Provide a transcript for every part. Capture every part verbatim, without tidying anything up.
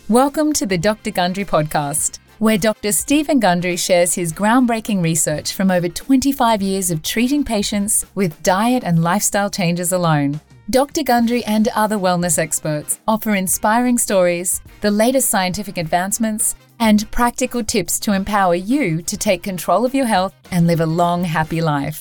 Welcome to the Doctor Gundry podcast, where Doctor Stephen Gundry shares his groundbreaking research from over twenty-five years of treating patients with diet and lifestyle changes alone. Doctor Gundry and other wellness experts offer inspiring stories, the latest scientific advancements, and practical tips to empower you to take control of your health and live a long, happy life.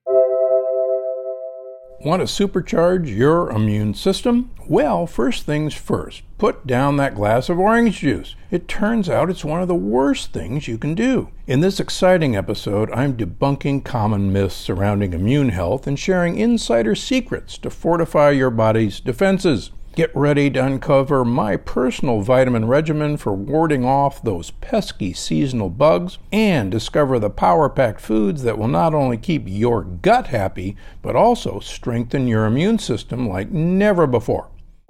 Want to supercharge your immune system? Well, first things first, put down that glass of orange juice. It turns out it's one of the worst things you can do. In this exciting episode, I'm debunking common myths surrounding immune health and sharing insider secrets to fortify your body's defenses. Get ready to uncover my personal vitamin regimen for warding off those pesky seasonal bugs and discover the power-packed foods that will not only keep your gut happy, but also strengthen your immune system like never before.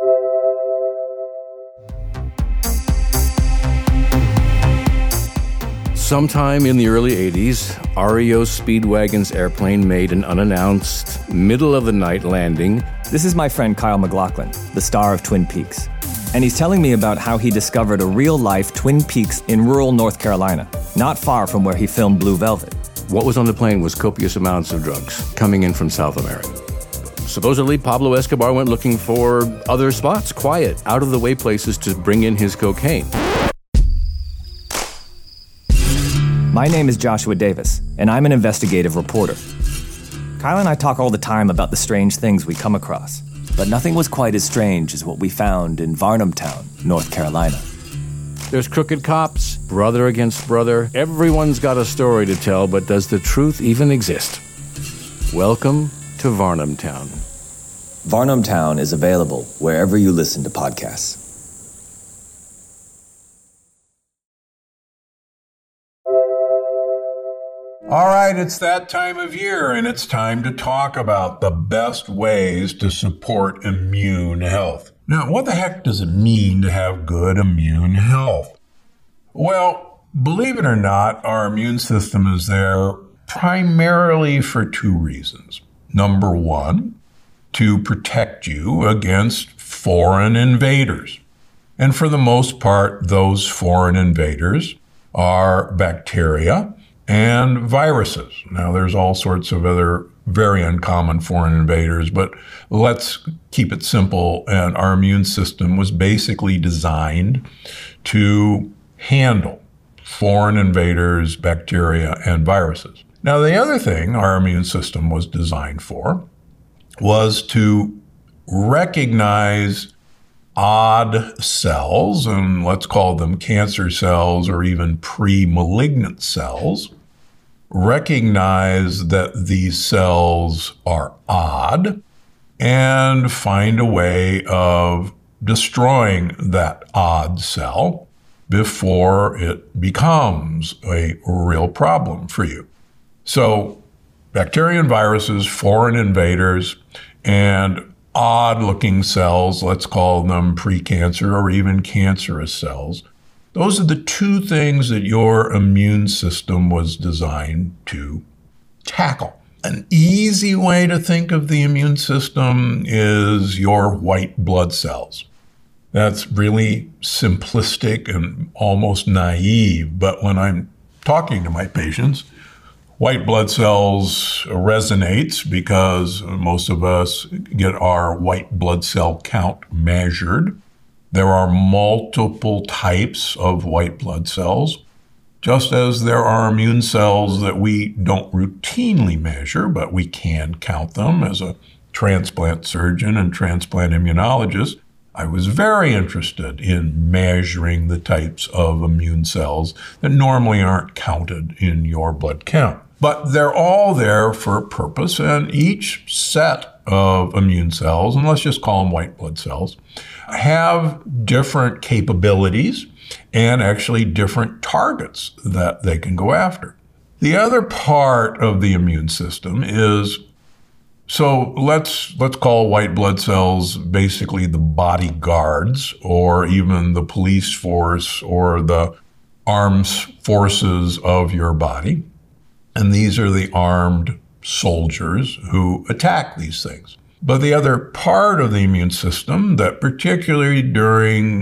Sometime in the early eighties, R E O Speedwagon's airplane made an unannounced, middle-of-the-night landing. This is my friend Kyle MacLachlan, the star of Twin Peaks. And he's telling me about how he discovered a real-life Twin Peaks in rural North Carolina, not far from where he filmed Blue Velvet. What was on the plane was copious amounts of drugs coming in from South America. Supposedly, Pablo Escobar went looking for other spots, quiet, out-of-the-way places to bring in his cocaine. My name is Joshua Davis, and I'm an investigative reporter. Kyle and I talk all the time about the strange things we come across, but nothing was quite as strange as what we found in Varnamtown, North Carolina. There's crooked cops, brother against brother. Everyone's got a story to tell, but does the truth even exist? Welcome to Varnamtown. Varnamtown is available wherever you listen to podcasts. All right, it's that time of year, and it's time to talk about the best ways to support immune health. Now, what the heck does it mean to have good immune health? Well, believe it or not, our immune system is there primarily for two reasons. Number one, to protect you against foreign invaders. And for the most part, those foreign invaders are bacteria and viruses. Now, there's all sorts of other very uncommon foreign invaders, but let's keep it simple. And our immune system was basically designed to handle foreign invaders, bacteria, and viruses. Now, the other thing our immune system was designed for was to recognize odd cells, and let's call them cancer cells or even pre-malignant cells, recognize that these cells are odd and find a way of destroying that odd cell before it becomes a real problem for you. So bacteria and viruses, foreign invaders, and odd-looking cells, let's call them precancer or even cancerous cells. Those are the two things that your immune system was designed to tackle. An easy way to think of the immune system is your white blood cells. That's really simplistic and almost naive, but when I'm talking to my patients, white blood cells resonates because most of us get our white blood cell count measured. There are multiple types of white blood cells, just as there are immune cells that we don't routinely measure, but we can count them. As a transplant surgeon and transplant immunologist, I was very interested in measuring the types of immune cells that normally aren't counted in your blood count. But they're all there for a purpose, and each set of immune cells, and let's just call them white blood cells, have different capabilities and actually different targets that they can go after. The other part of the immune system is, so let's let's call white blood cells basically the bodyguards or even the police force or the armed forces of your body. And these are the armed soldiers who attack these things. But the other part of the immune system that particularly during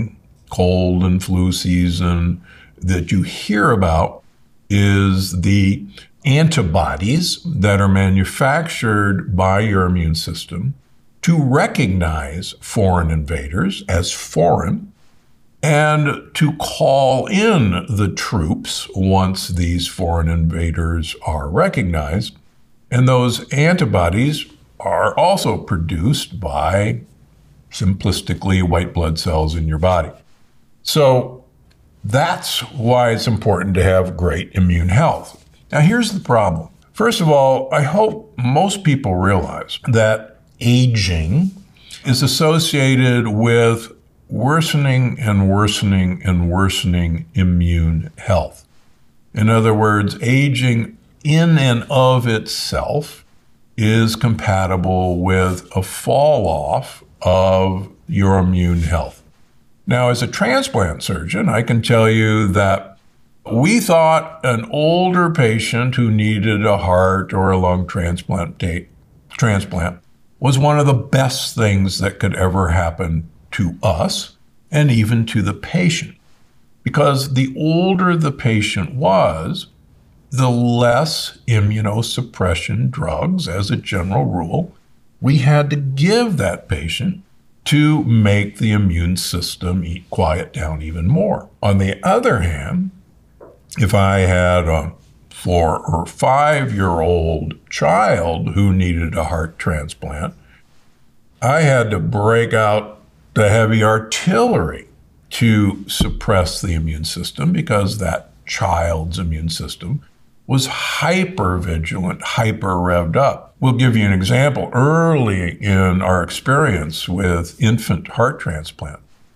cold and flu season that you hear about is the antibodies that are manufactured by your immune system to recognize foreign invaders as foreign and to call in the troops once these foreign invaders are recognized. And those antibodies are also produced by, simplistically, white blood cells in your body. So that's why it's important to have great immune health. Now, here's the problem. First of all, I hope most people realize that aging is associated with worsening and worsening and worsening immune health. In other words, aging in and of itself is compatible with a fall off of your immune health. Now, as a transplant surgeon, I can tell you that we thought an older patient who needed a heart or a lung transplant transplant was one of the best things that could ever happen to us and even to the patient. Because the older the patient was, the less immunosuppression drugs, as a general rule, we had to give that patient to make the immune system quiet down even more. On the other hand, if I had a four or five-year-old child who needed a heart transplant, I had to break out the heavy artillery to suppress the immune system because that child's immune system was hyper-vigilant, hyper-revved up. We'll give you an example. Early in our experience with infant heart transplant,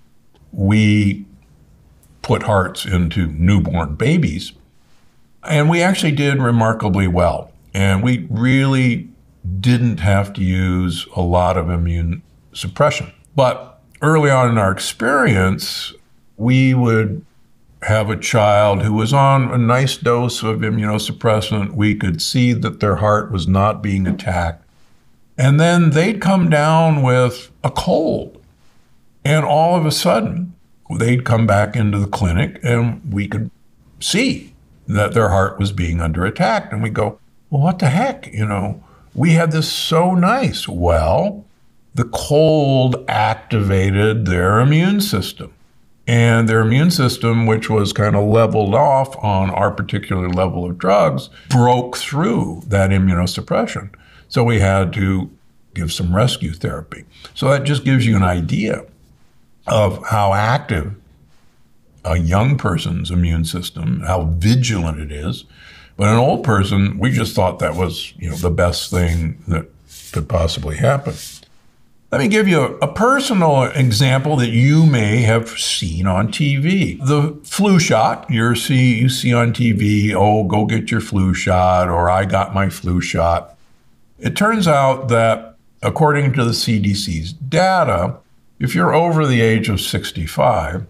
we put hearts into newborn babies, and we actually did remarkably well. And we really didn't have to use a lot of immune suppression. But early on in our experience, we would have a child who was on a nice dose of immunosuppressant. We could see that their heart was not being attacked. And then they'd come down with a cold. And all of a sudden, they'd come back into the clinic and we could see that their heart was being under attack. And we go, well, what the heck? You know, we had this so nice. Well, the cold activated their immune system. And their immune system, which was kind of leveled off on our particular level of drugs, broke through that immunosuppression. So we had to give some rescue therapy. So that just gives you an idea of how active a young person's immune system, how vigilant it is. But an old person, we just thought that was, you know, the best thing that could possibly happen. Let me give you a, a personal example that you may have seen on T V. The flu shot, you see, you see on T V, oh, go get your flu shot, or I got my flu shot. It turns out that according to the C D C's data, if you're over the age of sixty-five,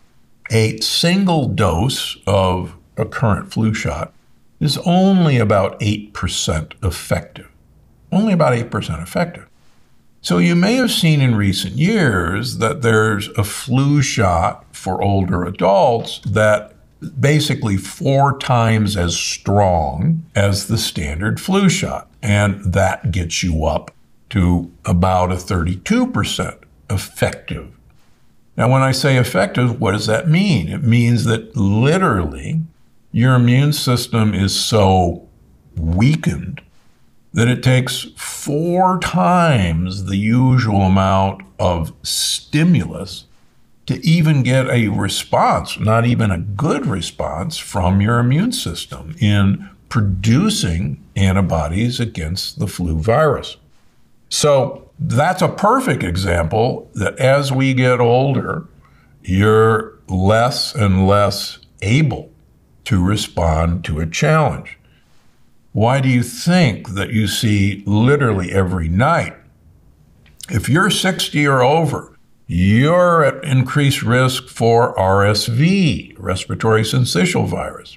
a single dose of a current flu shot is only about eight percent effective. Only about eight percent effective. So you may have seen in recent years that there's a flu shot for older adults that basically four times as strong as the standard flu shot. And that gets you up to about a thirty-two percent effective. Now, when I say effective, what does that mean? It means that literally your immune system is so weakened that it takes four times the usual amount of stimulus to even get a response, not even a good response, from your immune system in producing antibodies against the flu virus. So that's a perfect example that as we get older, you're less and less able to respond to a challenge. Why do you think that you see literally every night, if you're sixty or over, you're at increased risk for R S V, respiratory syncytial virus?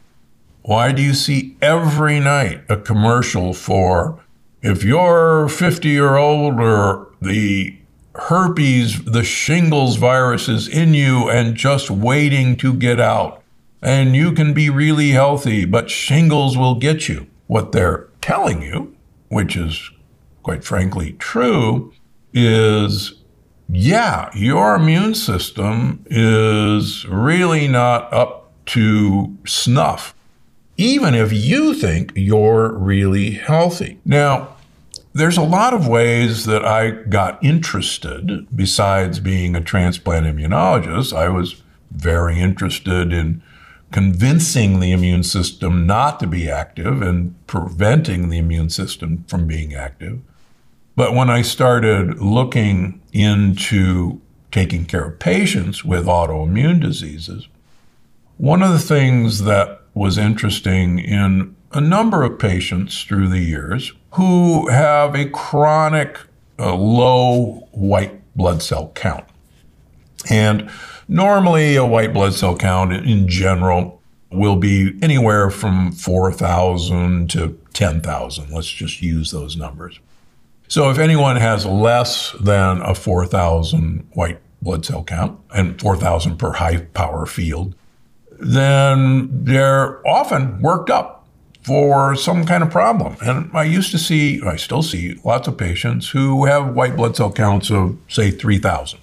Why do you see every night a commercial for, if you're fifty or older, the herpes, the shingles virus is in you and just waiting to get out. And you can be really healthy, but shingles will get you. What they're telling you, which is quite frankly true, is, yeah, your immune system is really not up to snuff, even if you think you're really healthy. Now, there's a lot of ways that I got interested besides being a transplant immunologist. I was very interested in convincing the immune system not to be active and preventing the immune system from being active. But when I started looking into taking care of patients with autoimmune diseases, one of the things that was interesting in a number of patients through the years who have a chronic uh, low white blood cell count. And normally, a white blood cell count in general will be anywhere from four thousand to ten thousand. Let's just use those numbers. So if anyone has less than a four thousand white blood cell count, and four thousand per high power field, then they're often worked up for some kind of problem. And I used to see, I still see lots of patients who have white blood cell counts of, say, three thousand.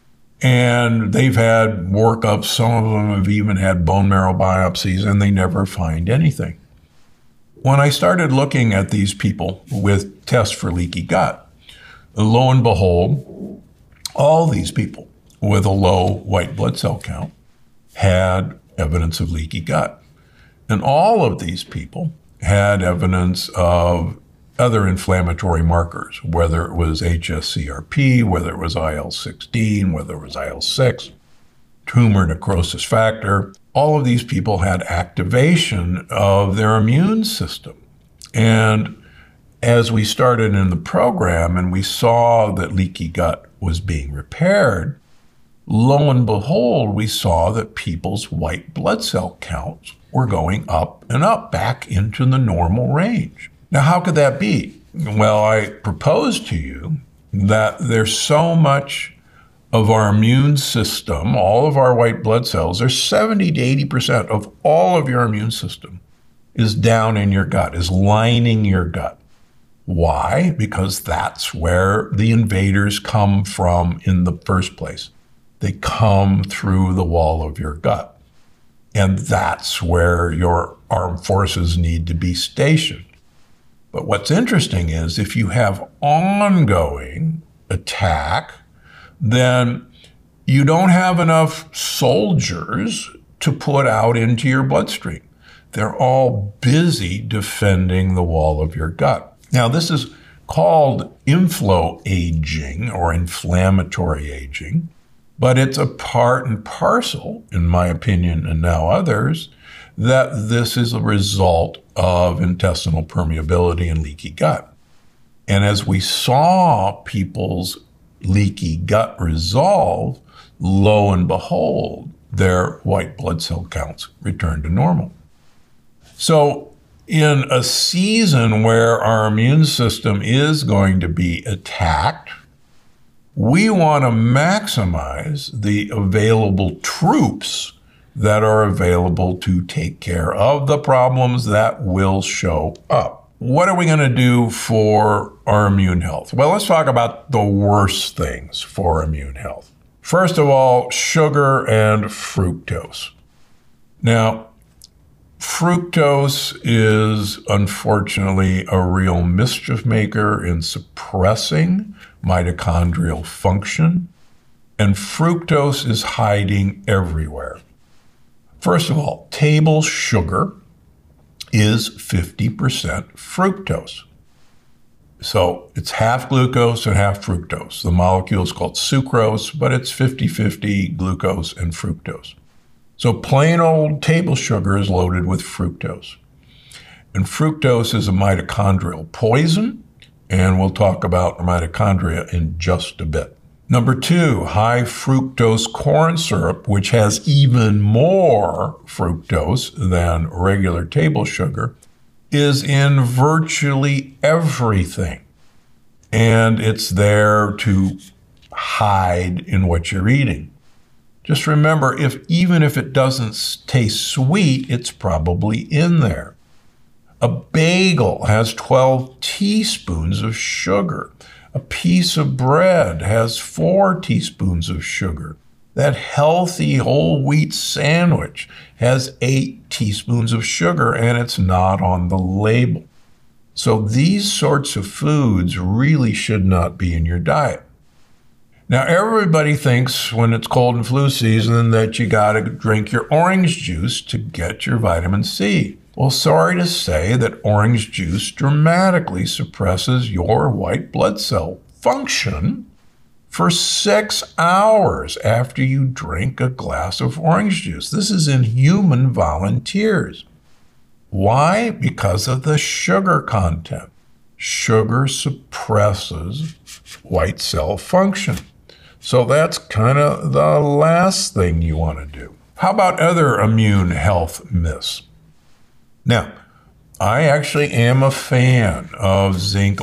And they've had workups, some of them have even had bone marrow biopsies, and they never find anything. When I started looking at these people with tests for leaky gut, lo and behold, all these people with a low white blood cell count had evidence of leaky gut. And all of these people had evidence of other inflammatory markers, whether it was H S C R P, whether it was I L sixteen, whether it was I L six, tumor necrosis factor. All of these people had activation of their immune system. And as we started in the program and we saw that leaky gut was being repaired, lo and behold, we saw that people's white blood cell counts were going up and up back into the normal range. Now, how could that be? Well, I propose to you that there's so much of our immune system, all of our white blood cells, there's seventy to eighty percent of all of your immune system is down in your gut, is lining your gut. Why? Because that's where the invaders come from in the first place. They come through the wall of your gut. And that's where your armed forces need to be stationed. But what's interesting is if you have ongoing attack, then you don't have enough soldiers to put out into your bloodstream. They're all busy defending the wall of your gut. Now, this is called infloaging or inflammatory aging, but it's a part and parcel, in my opinion and now others, that this is a result of intestinal permeability and leaky gut. And as we saw people's leaky gut resolve, lo and behold, their white blood cell counts returned to normal. So in a season where our immune system is going to be attacked, we want to maximize the available troops that are available to take care of the problems that will show up. What are we going to do for our immune health? Well, let's talk about the worst things for immune health. First of all, sugar and fructose. Now, fructose is unfortunately a real mischief maker in suppressing mitochondrial function, and fructose is hiding everywhere. First of all, table sugar is fifty percent fructose. So it's half glucose and half fructose. The molecule is called sucrose, but it's fifty-fifty glucose and fructose. So plain old table sugar is loaded with fructose. And fructose is a mitochondrial poison, and we'll talk about mitochondria in just a bit. Number two, high fructose corn syrup, which has even more fructose than regular table sugar, is in virtually everything. And it's there to hide in what you're eating. Just remember, if even if it doesn't taste sweet, it's probably in there. A bagel has twelve teaspoons of sugar. A piece of bread has four teaspoons of sugar. That healthy whole wheat sandwich has eight teaspoons of sugar, and it's not on the label. So these sorts of foods really should not be in your diet. Now, everybody thinks when it's cold and flu season that you got to drink your orange juice to get your vitamin C. Well, sorry to say that orange juice dramatically suppresses your white blood cell function for six hours after you drink a glass of orange juice. This is in human volunteers. Why? Because of the sugar content. Sugar suppresses white cell function. So that's kind of the last thing you want to do. How about other immune health myths? Now, I actually am a fan of zinc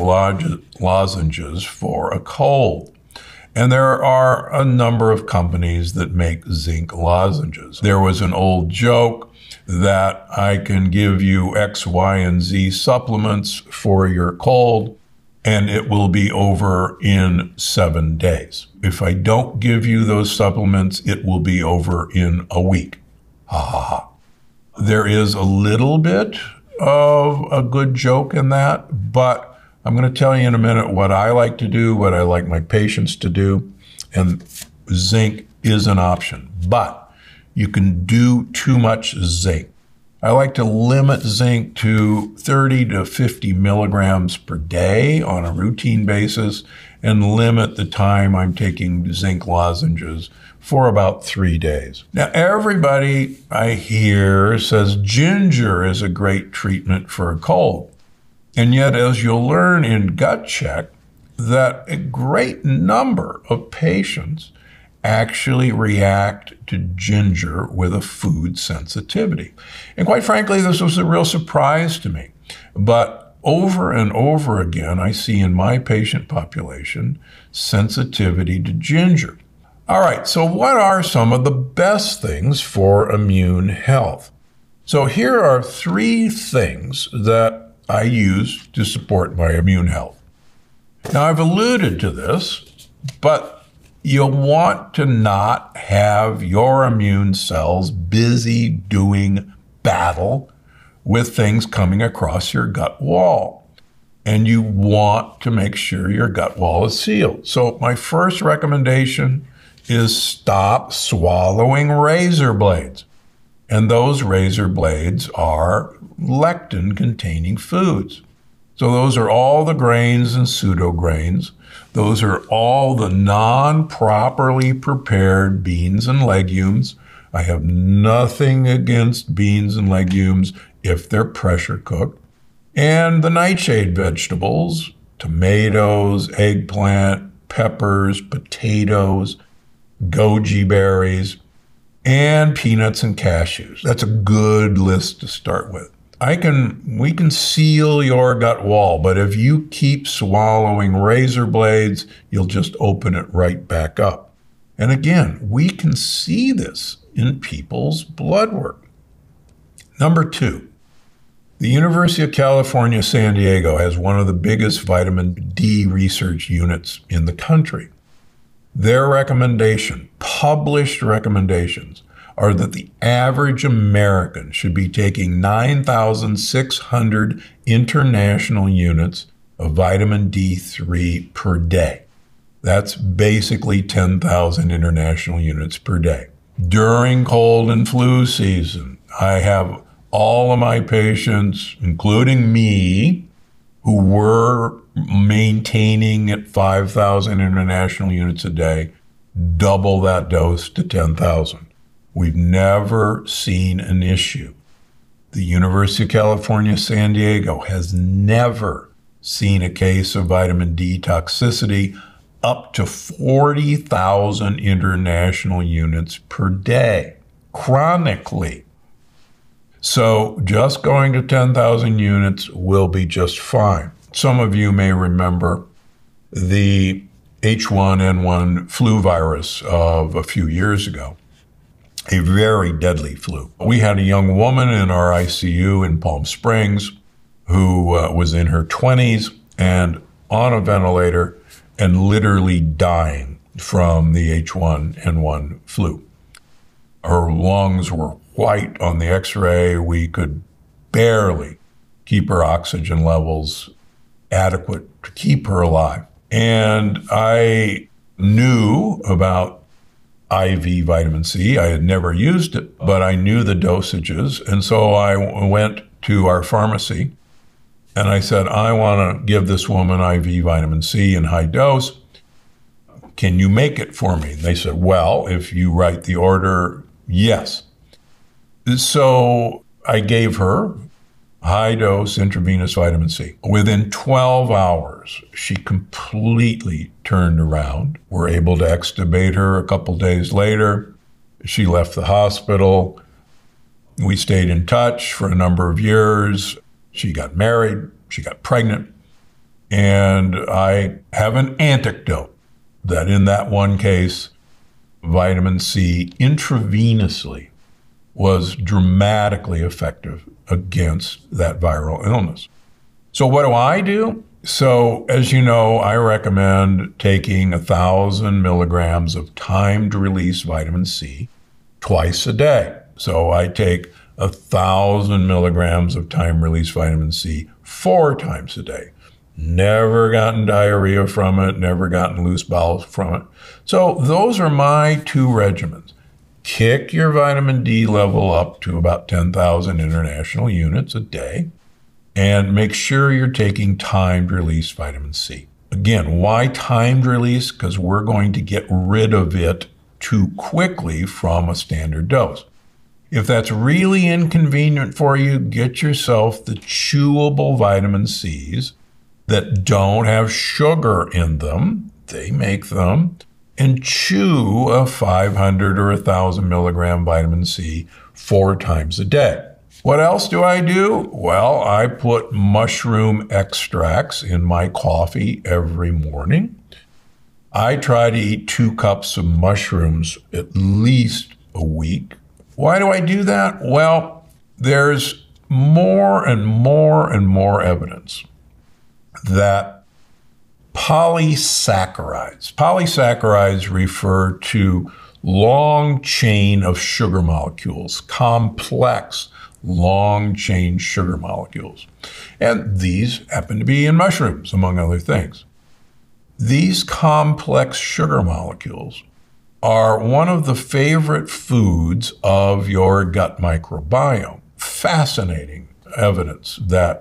lozenges for a cold. And there are a number of companies that make zinc lozenges. There was an old joke that I can give you X, Y, and Z supplements for your cold, and it will be over in seven days. If I don't give you those supplements, it will be over in a week. Ha ha ha. There is a little bit of a good joke in that, but I'm going to tell you in a minute what I like to do, what I like my patients to do, and zinc is an option, but you can do too much zinc. I like to limit zinc to thirty to fifty milligrams per day on a routine basis and limit the time I'm taking zinc lozenges for about three days. Now, everybody I hear says ginger is a great treatment for a cold. And yet, as you'll learn in Gut Check, that a great number of patients actually react to ginger with a food sensitivity. And quite frankly, this was a real surprise to me. But over and over again, I see in my patient population sensitivity to ginger. All right, so what are some of the best things for immune health? So here are three things that I use to support my immune health. Now, I've alluded to this, but you'll want to not have your immune cells busy doing battle with things coming across your gut wall. And you want to make sure your gut wall is sealed. So my first recommendation is stop swallowing razor blades. And those razor blades are lectin-containing foods. So those are all the grains and pseudograins. Those are all the non-properly prepared beans and legumes. I have nothing against beans and legumes if they're pressure cooked. And the nightshade vegetables, tomatoes, eggplant, peppers, potatoes, goji berries, and peanuts and cashews. That's a good list to start with. I can, we can seal your gut wall, but if you keep swallowing razor blades, you'll just open it right back up. And again, we can see this in people's blood work. Number two, the University of California, San Diego has one of the biggest vitamin D research units in the country. Their recommendation, published recommendations, are that the average American should be taking nine thousand six hundred international units of vitamin D three per day. That's basically ten thousand international units per day. During cold and flu season, I have all of my patients, including me, who were maintaining at five thousand international units a day, double that dose to ten thousand. We've never seen an issue. The University of California, San Diego has never seen a case of vitamin D toxicity up to forty thousand international units per day, chronically. So just going to ten thousand units will be just fine. Some of you may remember the H one N one flu virus of a few years ago, a very deadly flu. We had a young woman in our I C U in Palm Springs who uh, was in her twenties and on a ventilator and literally dying from the H one N one flu. Her lungs were white on the x-ray. We could barely keep her oxygen levels adequate to keep her alive. And I knew about I V vitamin C. I had never used it, but I knew the dosages. And so I went to our pharmacy and I said, I want to give this woman I V vitamin C in high dose. Can you make it for me? And they said, well, if you write the order, yes. So I gave her high dose intravenous vitamin C. Within twelve hours, she completely turned around. We're able to extubate her a couple days later. She left the hospital. We stayed in touch for a number of years. She got married. She got pregnant. And I have an anecdote that in that one case, vitamin C intravenously was dramatically effective against that viral illness. So what do I do? So as you know, I recommend taking a thousand milligrams of timed release vitamin C twice a day. So I take a thousand milligrams of time release vitamin C four times a day. Never gotten diarrhea from it, never gotten loose bowels from it. So those are my two regimens. Kick your vitamin D level up to about ten thousand international units a day, and make sure you're taking timed release vitamin C. Again, why timed release? Because we're going to get rid of it too quickly from a standard dose. If that's really inconvenient for you, get yourself the chewable vitamin C's that don't have sugar in them. They make them. And chew a five hundred or one thousand milligram vitamin C four times a day. What else do I do? Well, I put mushroom extracts in my coffee every morning. I try to eat two cups of mushrooms at least a week. Why do I do that? Well, there's more and more and more evidence that polysaccharides. Polysaccharides refer to long chain of sugar molecules, complex long chain sugar molecules. And these happen to be in mushrooms, among other things. These complex sugar molecules are one of the favorite foods of your gut microbiome. Fascinating evidence that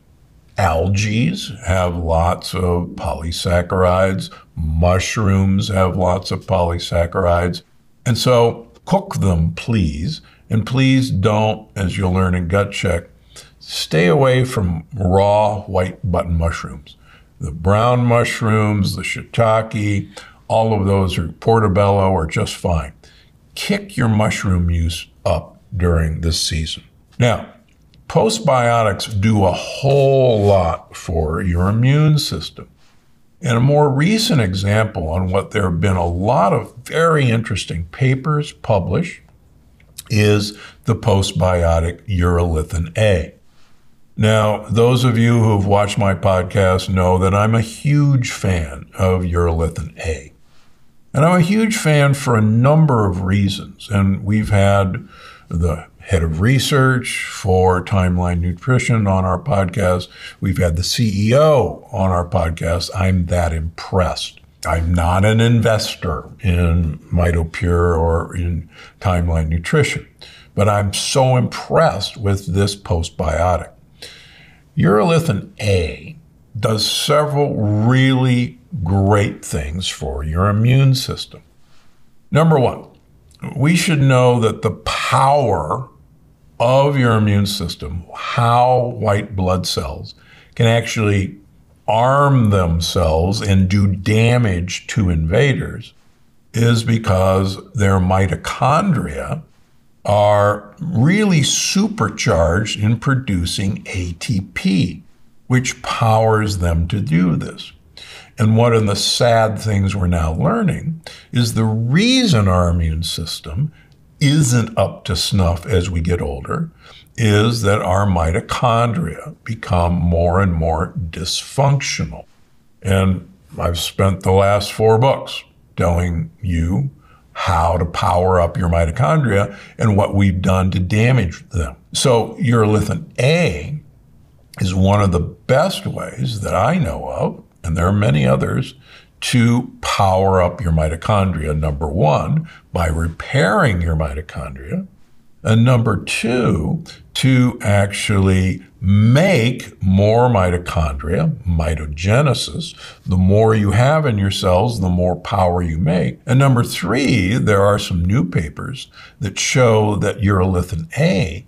algae have lots of polysaccharides. Mushrooms have lots of polysaccharides. And so cook them, please. And please don't, as you'll learn in Gut Check, stay away from raw white button mushrooms. The brown mushrooms, the shiitake, all of those are portobello are just fine. Kick your mushroom use up during this season. Now, postbiotics do a whole lot for your immune system. And a more recent example on what there have been a lot of very interesting papers published is the postbiotic urolithin A. Now, those of you who've watched my podcast know that I'm a huge fan of urolithin A. And I'm a huge fan for a number of reasons. And we've had the head of research for Timeline Nutrition on our podcast. We've had the C E O on our podcast. I'm that impressed. I'm not an investor in MitoPure or in Timeline Nutrition, but I'm so impressed with this postbiotic. Urolithin A does several really great things for your immune system. Number one, we should know that the power of your immune system, how white blood cells can actually arm themselves and do damage to invaders, is because their mitochondria are really supercharged in producing A T P, which powers them to do this. And one of the sad things we're now learning is the reason our immune system isn't up to snuff as we get older is that our mitochondria become more and more dysfunctional. And I've spent the last four books telling you how to power up your mitochondria and what we've done to damage them. So urolithin A is one of the best ways that I know of, and there are many others, to power up your mitochondria. Number one, by repairing your mitochondria. And number two, to actually make more mitochondria, mitogenesis. The more you have in your cells, the more power you make. And number three, there are some new papers that show that urolithin A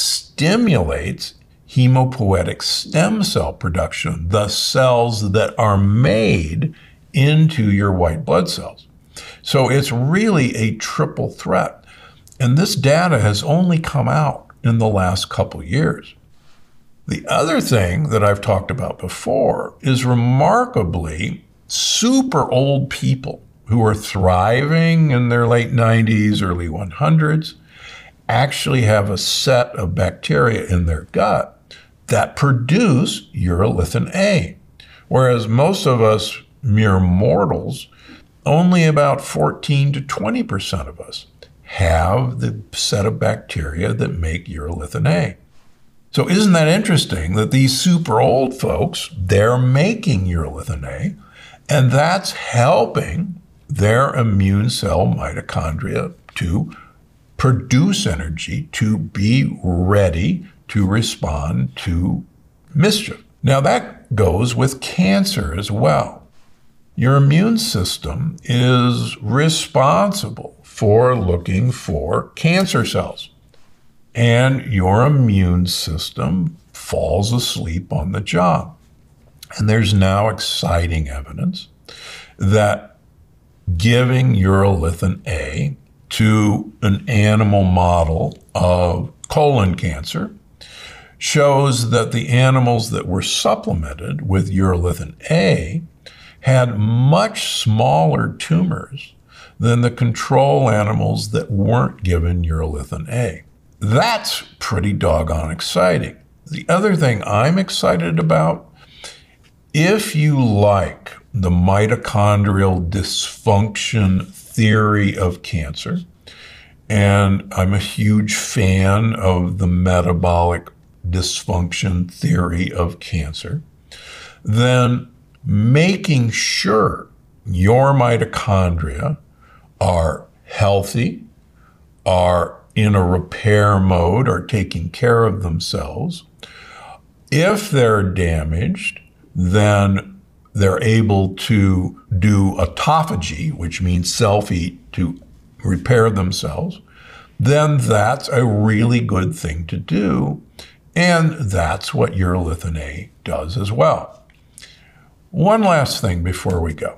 stimulates hemopoietic stem cell production, the cells that are made into your white blood cells. So it's really a triple threat. And this data has only come out in the last couple years. The other thing that I've talked about before is remarkably super old people who are thriving in their late nineties, early one hundreds, actually have a set of bacteria in their gut that produce urolithin A. Whereas most of us mere mortals, only about fourteen to twenty percent of us have the set of bacteria that make urolithin A. So isn't that interesting that these super old folks, they're making urolithin A, and that's helping their immune cell mitochondria to produce energy to be ready to respond to mischief. Now that goes with cancer as well. Your immune system is responsible for looking for cancer cells. And your immune system falls asleep on the job. And there's now exciting evidence that giving urolithin A to an animal model of colon cancer shows that the animals that were supplemented with urolithin A had much smaller tumors than the control animals that weren't given urolithin A. That's pretty doggone exciting. The other thing I'm excited about, if you like the mitochondrial dysfunction theory of cancer, and I'm a huge fan of the metabolic dysfunction theory of cancer, then making sure your mitochondria are healthy, are in a repair mode, are taking care of themselves. If they're damaged, then they're able to do autophagy, which means self-eat to repair themselves. Then that's a really good thing to do. And that's what urolithin A does as well. One last thing before we go.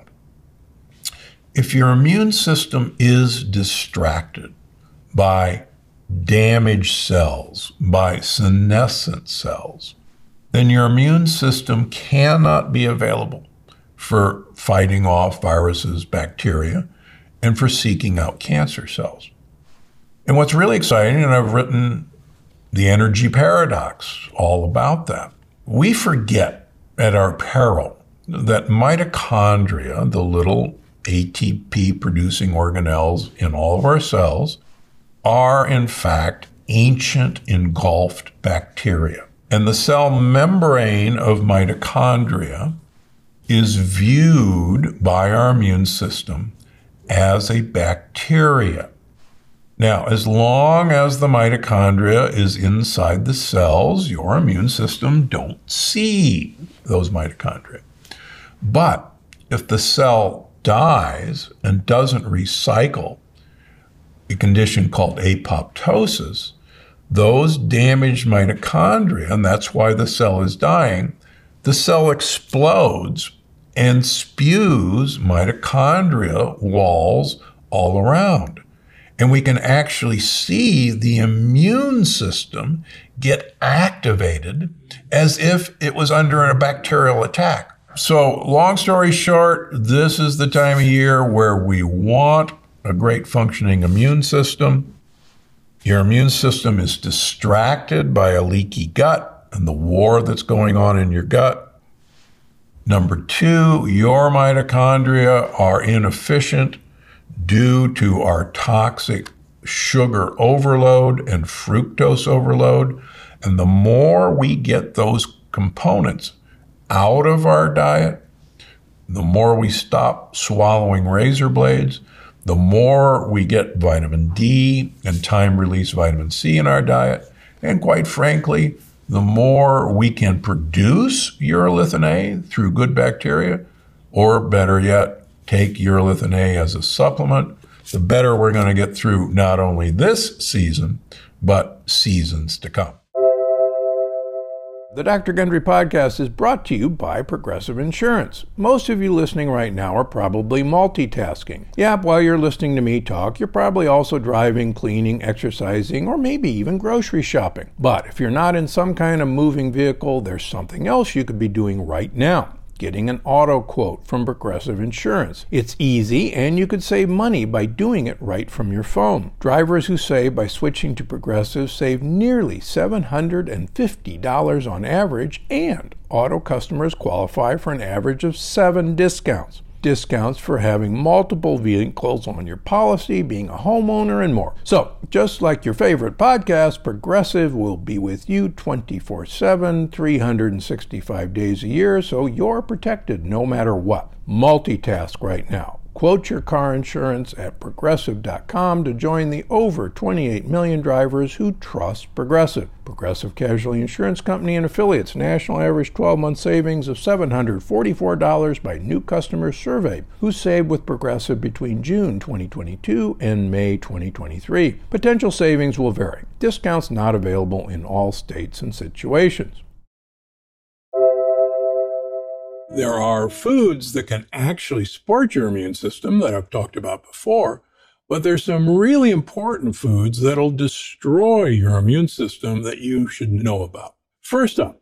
If your immune system is distracted by damaged cells, by senescent cells, then your immune system cannot be available for fighting off viruses, bacteria, and for seeking out cancer cells. And what's really exciting, and I've written The Energy Paradox all about that, we forget at our peril that mitochondria, the little A T P-producing organelles in all of our cells, are in fact ancient engulfed bacteria. And the cell membrane of mitochondria is viewed by our immune system as a bacteria. Now, as long as the mitochondria is inside the cells, your immune system don't see those mitochondria. But if the cell dies and doesn't recycle, a condition called apoptosis, those damaged mitochondria, and that's why the cell is dying, the cell explodes and spews mitochondria walls all around. And we can actually see the immune system get activated as if it was under a bacterial attack. So long story short, this is the time of year where we want a great functioning immune system. Your immune system is distracted by a leaky gut and the war that's going on in your gut. Number two, your mitochondria are inefficient due to our toxic sugar overload and fructose overload. And the more we get those components out of our diet, the more we stop swallowing razor blades, the more we get vitamin D and time-release vitamin C in our diet, and quite frankly, the more we can produce urolithin A through good bacteria, or better yet, take urolithin A as a supplement, the better we're going to get through not only this season, but seasons to come. The Doctor Gundry Podcast is brought to you by Progressive Insurance. Most of you listening right now are probably multitasking. Yeah, while you're listening to me talk, you're probably also driving, cleaning, exercising, or maybe even grocery shopping. But if you're not in some kind of moving vehicle, there's something else you could be doing right now. Getting an auto quote from Progressive Insurance. It's easy, and you could save money by doing it right from your phone. Drivers who save by switching to Progressive save nearly seven hundred fifty dollars on average, and auto customers qualify for an average of seven discounts. Discounts for having multiple vehicles on your policy, being a homeowner, and more. So, just like your favorite podcast, Progressive will be with you twenty-four seven, three hundred sixty-five days a year, so you're protected no matter what. Multitask right now. Quote your car insurance at progressive dot com to join the over twenty-eight million drivers who trust Progressive. Progressive Casualty Insurance Company and affiliates. National average twelve-month savings of seven hundred forty-four dollars by new customers surveyed who saved with Progressive between June twenty twenty-two and May twenty twenty-three. Potential savings will vary. Discounts not available in all states and situations. There are foods that can actually support your immune system that I've talked about before, but there's some really important foods that'll destroy your immune system that you should know about. First up,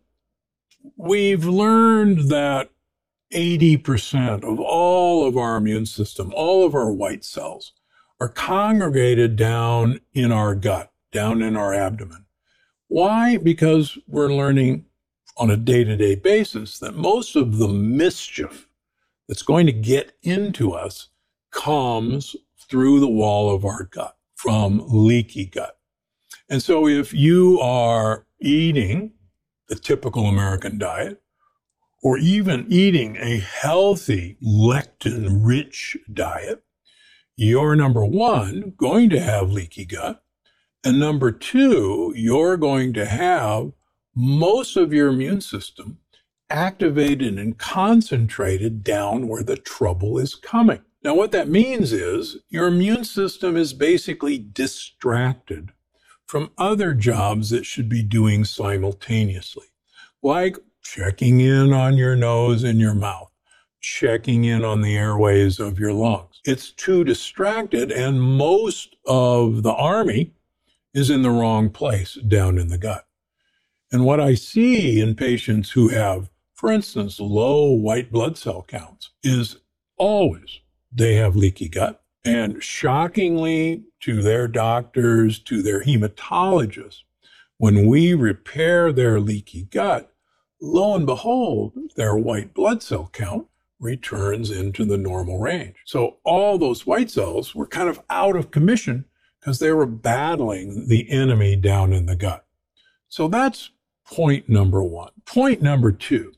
we've learned that eighty percent of all of our immune system, all of our white cells, are congregated down in our gut, down in our abdomen. Why? Because we're learning on a day-to-day basis that most of the mischief that's going to get into us comes through the wall of our gut, from leaky gut. And so if you are eating the typical American diet, or even eating a healthy lectin-rich diet, you're, number one, going to have leaky gut, and number two, you're going to have most of your immune system activated and concentrated down where the trouble is coming. Now, what that means is your immune system is basically distracted from other jobs it should be doing simultaneously, like checking in on your nose and your mouth, checking in on the airways of your lungs. It's too distracted, and most of the army is in the wrong place down in the gut. And what I see in patients who have, for instance, low white blood cell counts is always they have leaky gut. And shockingly to their doctors, to their hematologists, when we repair their leaky gut, lo and behold, their white blood cell count returns into the normal range. So all those white cells were kind of out of commission because they were battling the enemy down in the gut. So that's point number one. Point number two,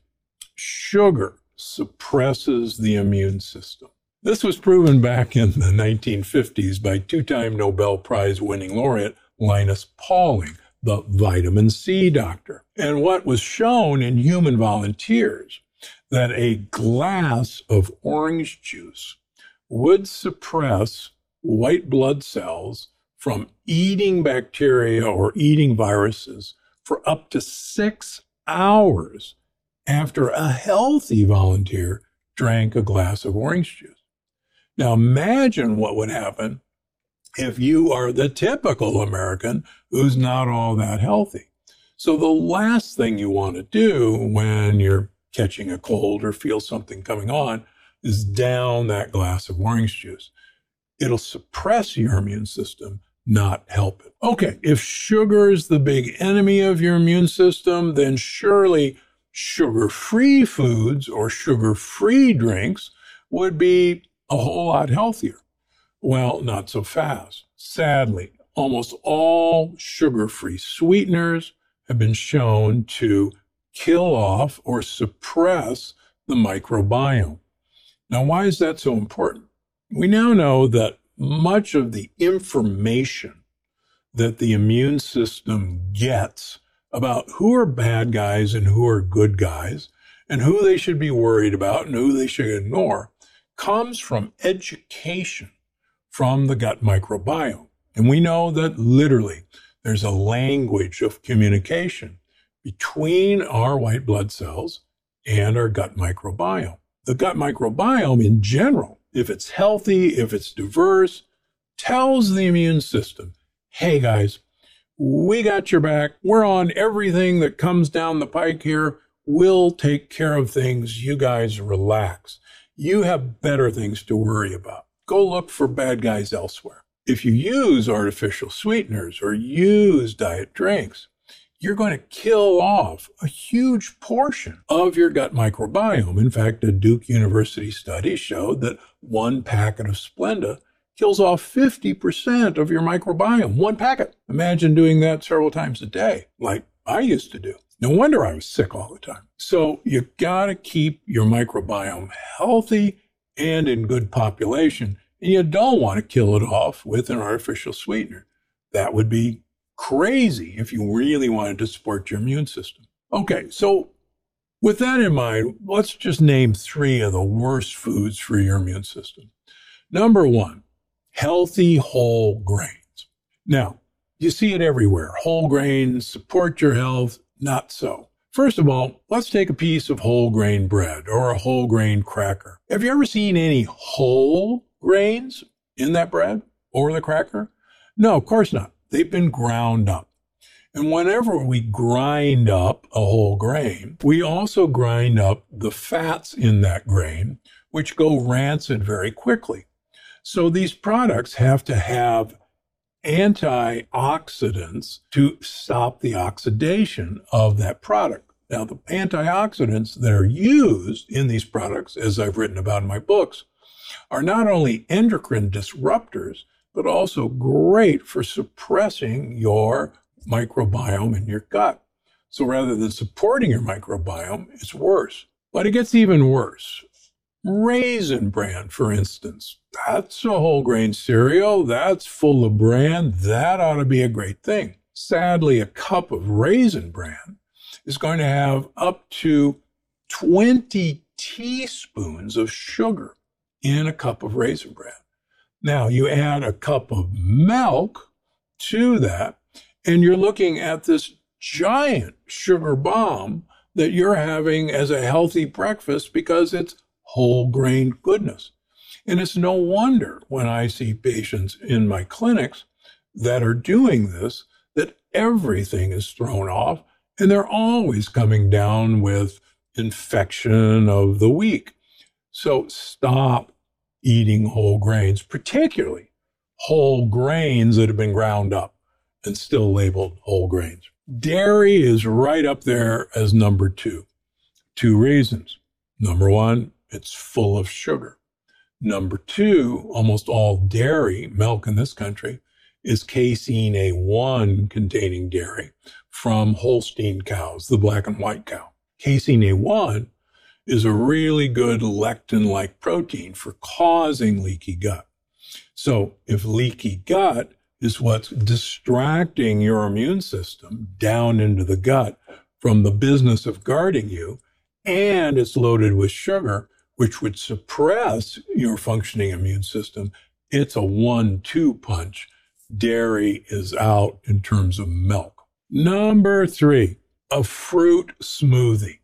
sugar suppresses the immune system. This was proven back in the nineteen fifties by two-time Nobel Prize winning laureate Linus Pauling, the vitamin C doctor. And what was shown in human volunteers, that a glass of orange juice would suppress white blood cells from eating bacteria or eating viruses for up to six hours after a healthy volunteer drank a glass of orange juice. Now imagine what would happen if you are the typical American who's not all that healthy. So the last thing you want to do when you're catching a cold or feel something coming on is down that glass of orange juice. It'll suppress your immune system, not help it. Okay, if sugar is the big enemy of your immune system, then surely sugar-free foods or sugar-free drinks would be a whole lot healthier. Well, not so fast. Sadly, almost all sugar-free sweeteners have been shown to kill off or suppress the microbiome. Now, why is that so important? We now know that much of the information that the immune system gets about who are bad guys and who are good guys and who they should be worried about and who they should ignore comes from education from the gut microbiome. And we know that literally there's a language of communication between our white blood cells and our gut microbiome. The gut microbiome in general, if it's healthy, if it's diverse, tells the immune system, hey guys, we got your back. We're on everything that comes down the pike here. We'll take care of things. You guys relax. You have better things to worry about. Go look for bad guys elsewhere. If you use artificial sweeteners or use diet drinks, you're going to kill off a huge portion of your gut microbiome. In fact, a Duke University study showed that one packet of Splenda kills off fifty percent of your microbiome. One packet. Imagine doing that several times a day, like I used to do. No wonder I was sick all the time. So you got to keep your microbiome healthy and in good population. And you don't want to kill it off with an artificial sweetener. That would be crazy if you really wanted to support your immune system. Okay, so with that in mind, let's just name three of the worst foods for your immune system. Number one, healthy whole grains. Now, you see it everywhere. Whole grains support your health, not so. First of all, let's take a piece of whole grain bread or a whole grain cracker. Have you ever seen any whole grains in that bread or the cracker? No, of course not. They've been ground up. And whenever we grind up a whole grain, we also grind up the fats in that grain, which go rancid very quickly. So these products have to have antioxidants to stop the oxidation of that product. Now, the antioxidants that are used in these products, as I've written about in my books, are not only endocrine disruptors, but also great for suppressing your microbiome in your gut. So rather than supporting your microbiome, it's worse. But it gets even worse. Raisin Bran, for instance, that's a whole grain cereal. That's full of bran. That ought to be a great thing. Sadly, a cup of Raisin Bran is going to have up to twenty teaspoons of sugar in a cup of Raisin Bran. Now, you add a cup of milk to that, and you're looking at this giant sugar bomb that you're having as a healthy breakfast because it's whole grain goodness. And it's no wonder when I see patients in my clinics that are doing this, that everything is thrown off, and they're always coming down with infection of the week. So stop eating whole grains, particularly whole grains that have been ground up and still labeled whole grains. Dairy is right up there as number two. Two reasons. Number one, it's full of sugar. Number two, almost all dairy, milk in this country, is casein A one containing dairy from Holstein cows, the black and white cow. Casein A one is a really good lectin-like protein for causing leaky gut. So if leaky gut is what's distracting your immune system down into the gut from the business of guarding you, and it's loaded with sugar, which would suppress your functioning immune system, it's a one two punch. Dairy is out in terms of milk. Number three, a fruit smoothie.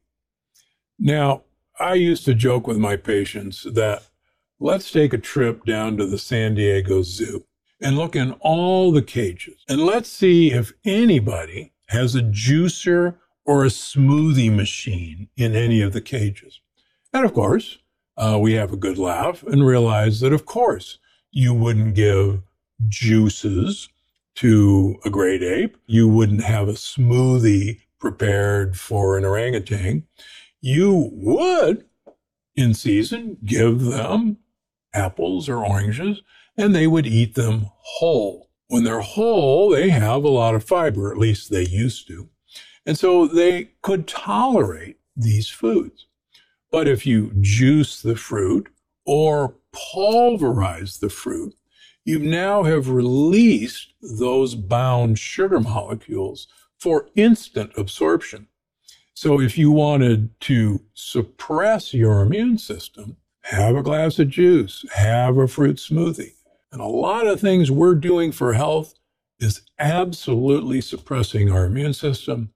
Now, I used to joke with my patients that let's take a trip down to the San Diego Zoo and look in all the cages, and let's see if anybody has a juicer or a smoothie machine in any of the cages. And of course, uh, we have a good laugh and realize that, of course, you wouldn't give juices to a great ape. You wouldn't have a smoothie prepared for an orangutan. You would, in season, give them apples or oranges, and they would eat them whole. When they're whole, they have a lot of fiber, at least they used to. And so they could tolerate these foods. But if you juice the fruit or pulverize the fruit, you now have released those bound sugar molecules for instant absorption. So if you wanted to suppress your immune system, have a glass of juice, have a fruit smoothie. And a lot of things we're doing for health is absolutely suppressing our immune system.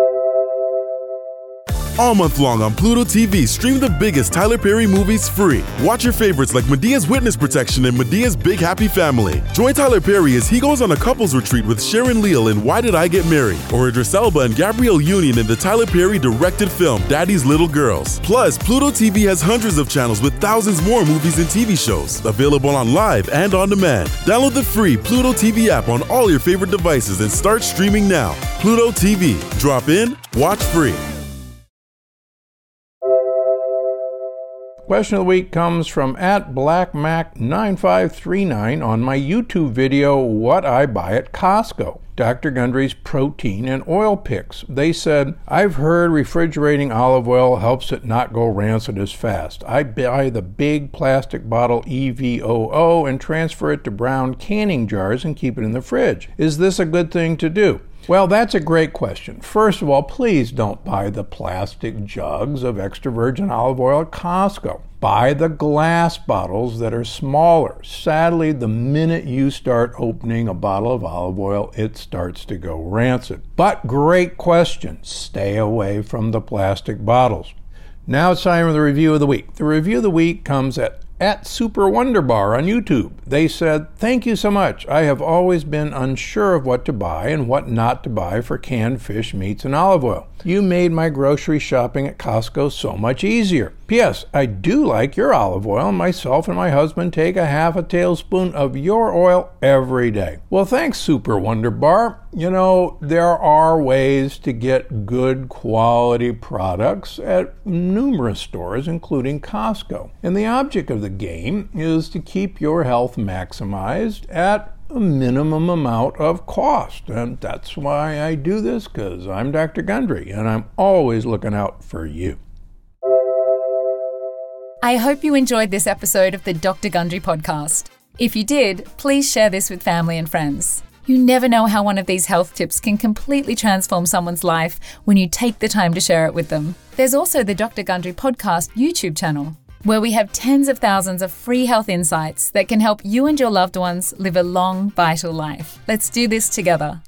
All month long on Pluto T V, stream the biggest Tyler Perry movies free. Watch your favorites like Medea's Witness Protection and Medea's Big Happy Family. Join Tyler Perry as he goes on a couples retreat with Sharon Leal in Why Did I Get Married? Or Idris Elba and Gabrielle Union in the Tyler Perry directed film Daddy's Little Girls. Plus, Pluto T V has hundreds of channels with thousands more movies and T V shows available on live and on demand. Download the free Pluto T V app on all your favorite devices and start streaming now. Pluto T V. Drop in, watch free. Question of the week comes from at Black Mac nine five three nine on my YouTube video, What I Buy at Costco, Doctor Gundry's protein and oil picks. They said, I've heard refrigerating olive oil helps it not go rancid as fast. I buy the big plastic bottle E V O O and transfer it to brown canning jars and keep it in the fridge. Is this a good thing to do? Well, that's a great question. First of all, please don't buy the plastic jugs of extra virgin olive oil at Costco. Buy the glass bottles that are smaller. Sadly, the minute you start opening a bottle of olive oil, it starts to go rancid. But great question. Stay away from the plastic bottles. Now it's time for the review of the week. The review of the week comes at at Super Wonder Bar on YouTube. They said, thank you so much. I have always been unsure of what to buy and what not to buy for canned fish, meats, and olive oil. You made my grocery shopping at Costco so much easier. P S. I do like your olive oil. Myself and my husband take a half a tablespoon of your oil every day. Well, thanks, Super Wonder Bar. You know, there are ways to get good quality products at numerous stores, including Costco. And the object of the game is to keep your health maximized at a minimum amount of cost. And that's why I do this, because I'm Doctor Gundry, and I'm always looking out for you. I hope you enjoyed this episode of the Doctor Gundry podcast. If you did, please share this with family and friends. You never know how one of these health tips can completely transform someone's life when you take the time to share it with them. There's also the Doctor Gundry podcast YouTube channel, where we have tens of thousands of free health insights that can help you and your loved ones live a long, vital life. Let's do this together.